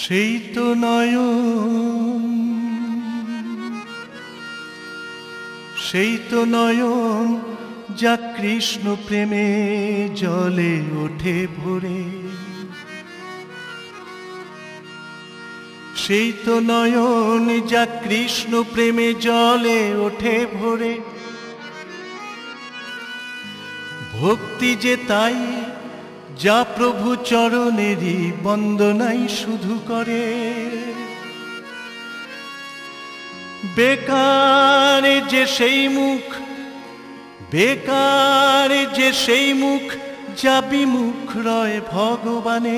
সেই তো নয়ন, সেই তো নয়ন যা কৃষ্ণ প্রেমে জলে ওঠে ভরে। সেই তো নয়ন যা কৃষ্ণ প্রেমে জলে ওঠে ভরে। ভক্তি যে তাই যা প্রভু চরণেরই বন্দনাই শুধু করে। বেকার যে সেই মুখ, বেকার যে সেই মুখ যা বিমুখ রয় ভগবানে।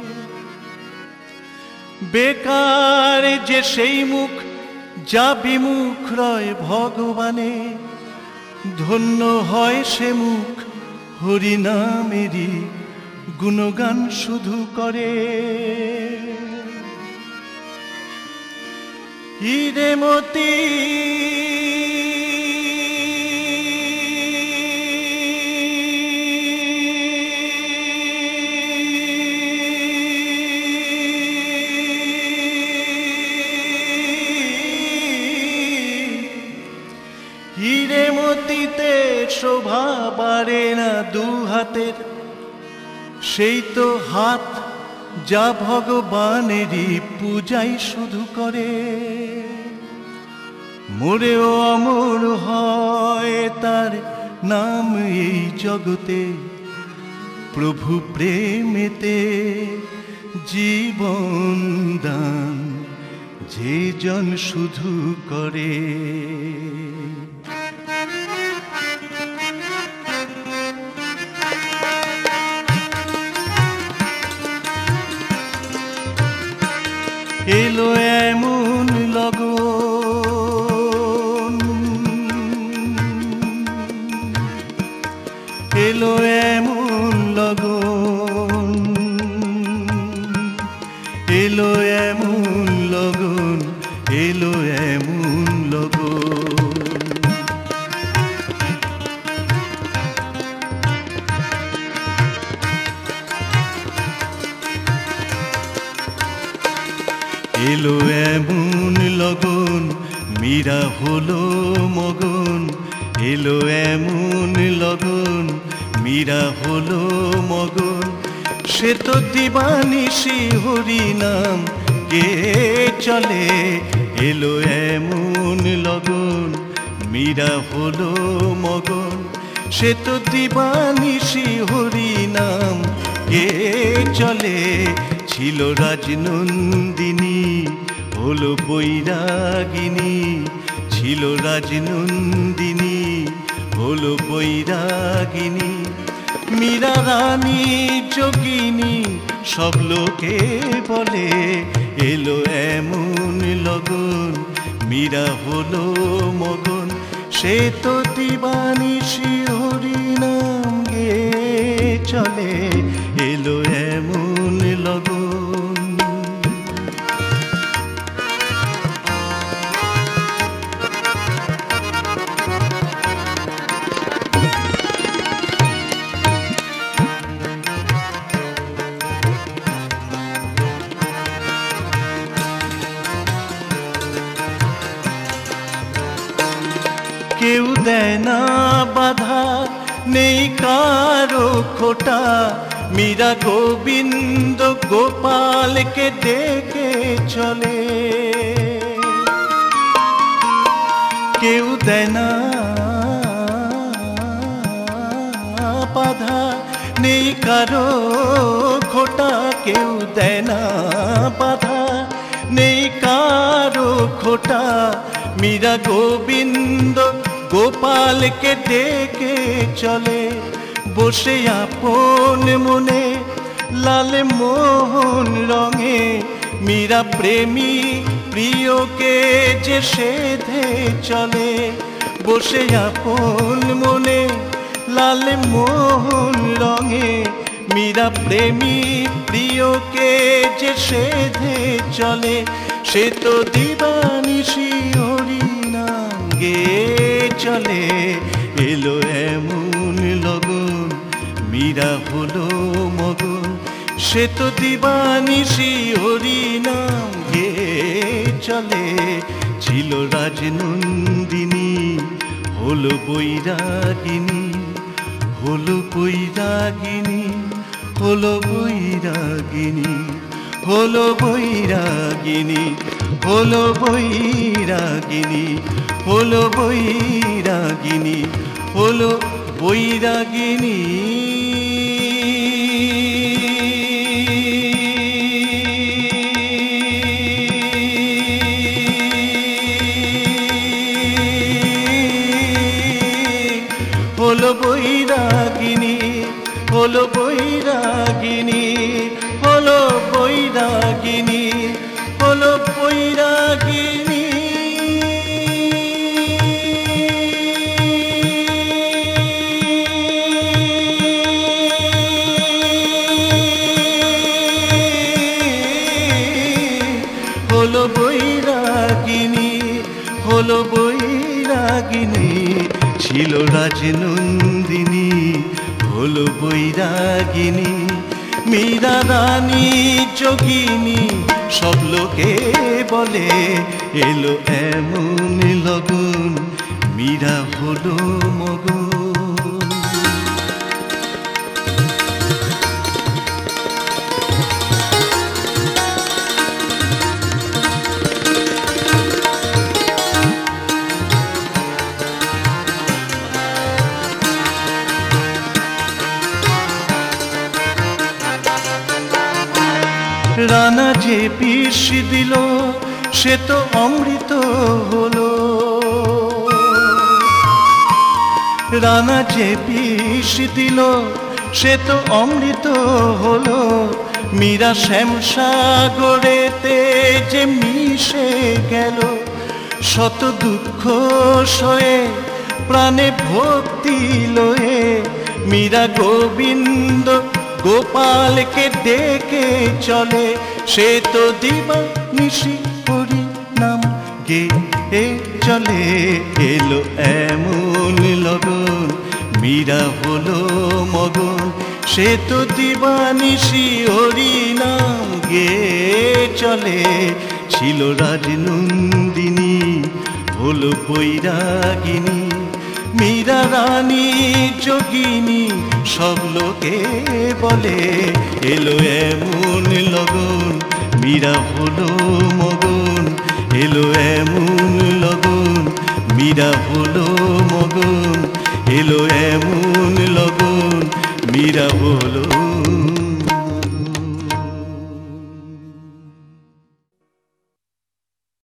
বেকার যে সেই মুখ যা বিমুখ রয় ভগবানে। ধন্য হয় সে মুখ হরিনামেরই গুণগান শুধু করে। হিরেমতি হিরেমতিতে শোভা বাড়ে না দু হাতের। সেই তো হাত যা ভগবানেরই পূজাই শুধু করে। মরেও অমর হয় তার নাম এই জগতে। প্রভু প্রেমেতে জীবন দান যে জন শুধু করে। এলো এমন লগন, এলো এমন লগন, এলো এমন লগন, এলো এমন লগন। এলো এমন লগন, মীরা হলো মগন। এলো এমন লগন, মীরা হলো মগন। সে তো দিবানিশি হরি নাম গে চলে। এলো এমন লগন, মীরা হলো মগন। সে তো দিবানিশি হরি নাম গে চলে। ছিল রাজনন্দিনী হলো বৈরাগিনী। ছিল রাজনন্দিনী হলো বৈরাগিনী। মীরা রানী যোগিনী সব লোকে বলে। এলো এমন লগন, মীরা হলো মগন। সে তো দিবানিশি হরি নাম গে চলে। এলো এমন লগন। কেউ দেয় না বাধা, নেই কারো খোটা। মীরা গোবিন্দ গোপালকে ডেকে চলে। কেউ দেয় না বাধা, নেই কারো খোটা। কেউ দেয় না বাধা, নেই কারো খোটা। মীরা গোবিন্দ গোপালকে ডেকে চলে। বসে আপন মনে লাল মোহন রঙে। মীরা প্রেমী প্রিয়কে যে সেধে চলে। বসে আপন মনে লাল মোহন রঙে। মীরা প্রেমী প্রিয়কে যে সেধে চলে। সে তো দিবানিশি হরি নাম গে চলে। এলো এমন লগন, মীরা হলো মগন। সে তো দিবানিশি হরি নাম গে চলে। ছিল রাজনন্দিনী হলো বৈরাগিনী, হলো বৈরাগিনী, হলো বৈরাগিনী, হলো বৈরাগিনী, হলো বৈরাগিনী, হলো বৈরাগিনী, হলো বৈরাগিনী। হলো বৈরাগিনী, হলো বৈরাগিনী, হলো বৈরাগিনী, হলো বৈরাগিনী। হলো বৈরাগিনী, হলো বৈরাগিনী। ছিল রাজনন্দিনী হলো বৈরাগিনী। মীরা রানী যোগিনী সব লোকে বলে, এলো এমন লগন মীরা হলো মগন। রানা যে বিষ দিল সে তো অমৃত হলো। রানা যে বিষ দিল সে তো অমৃত হলো। মীরা শ্যামসাগরেতে যে মিশে গেল। শত দুঃখ সয়ে প্রাণে ভক্তি লয়ে মীরা গোবিন্দ গোপালকে ডেকে চলে। সে তো দিবানিশি হরি নাম গে চলে। এলো এমন লগন মীরা হলো মগন। সে তো দিবানিশি হরি নাম গে চলে। ছিল রাজনন্দিনী হলো বৈরাগিনী। মীরা রানী যোগিনী সব লোকে বলে, এলো এমন লগন মীরা হলো মগন। এলো এমন লগন মীরা হলো মগন। এলো এমন লগন মীরা হলো